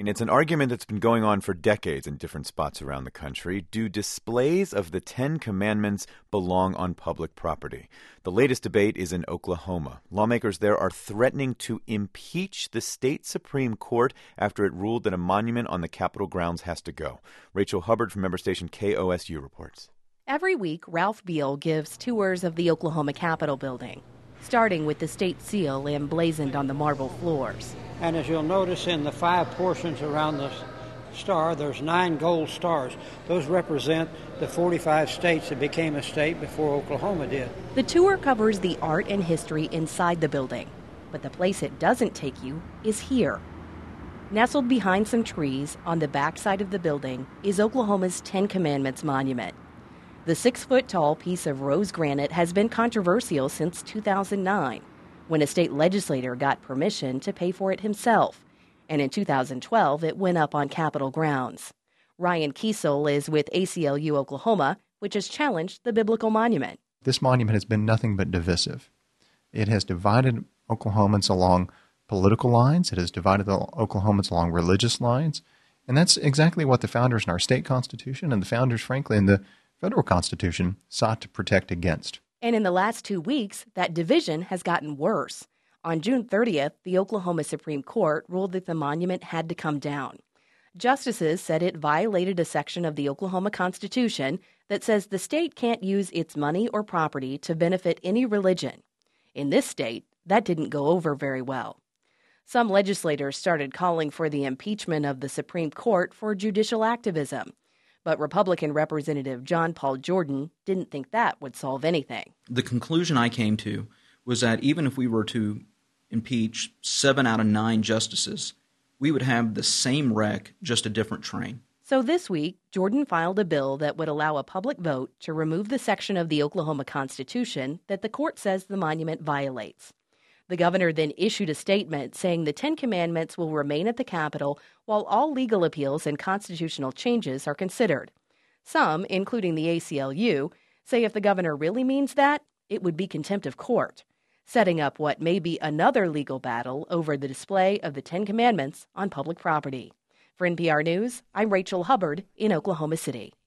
And it's an argument that's been going on for decades in different spots around the country. Do displays of the Ten Commandments belong on public property? The latest debate is in Oklahoma. Lawmakers there are threatening to impeach the state Supreme Court after it ruled that a monument on the Capitol grounds has to go. Rachel Hubbard from member station KOSU reports. Every week, Ralph Beal gives tours of the Oklahoma Capitol building, starting with the state seal emblazoned on the marble floors. And as you'll notice in the 5 portions around the star, there's 9 gold stars. Those represent the 45 states that became a state before Oklahoma did. The tour covers the art and history inside the building, but the place it doesn't take you is here. Nestled behind some trees on the backside of the building is Oklahoma's Ten Commandments monument. The 6-foot-tall piece of rose granite has been controversial since 2009, when a state legislator got permission to pay for it himself. And in 2012, it went up on Capitol grounds. Ryan Kiesel is with ACLU Oklahoma, which has challenged the biblical monument. This monument has been nothing but divisive. It has divided Oklahomans along political lines. It has divided the Oklahomans along religious lines. And that's exactly what the founders in our state constitution and the founders, frankly, in the federal constitution sought to protect against. And in the last 2 weeks, that division has gotten worse. On June 30th, the Oklahoma Supreme Court ruled that the monument had to come down. Justices said it violated a section of the Oklahoma Constitution that says the state can't use its money or property to benefit any religion. In this state, that didn't go over very well. Some legislators started calling for the impeachment of the Supreme Court for judicial activism. But Republican Representative John Paul Jordan didn't think that would solve anything. The conclusion I came to was that even if we were to impeach 7 out of 9 justices, we would have the same wreck, just a different train. So this week, Jordan filed a bill that would allow a public vote to remove the section of the Oklahoma Constitution that the court says the monument violates. The governor then issued a statement saying the Ten Commandments will remain at the Capitol while all legal appeals and constitutional changes are considered. Some, including the ACLU, say if the governor really means that, it would be contempt of court, setting up what may be another legal battle over the display of the Ten Commandments on public property. For NPR News, I'm Rachel Hubbard in Oklahoma City.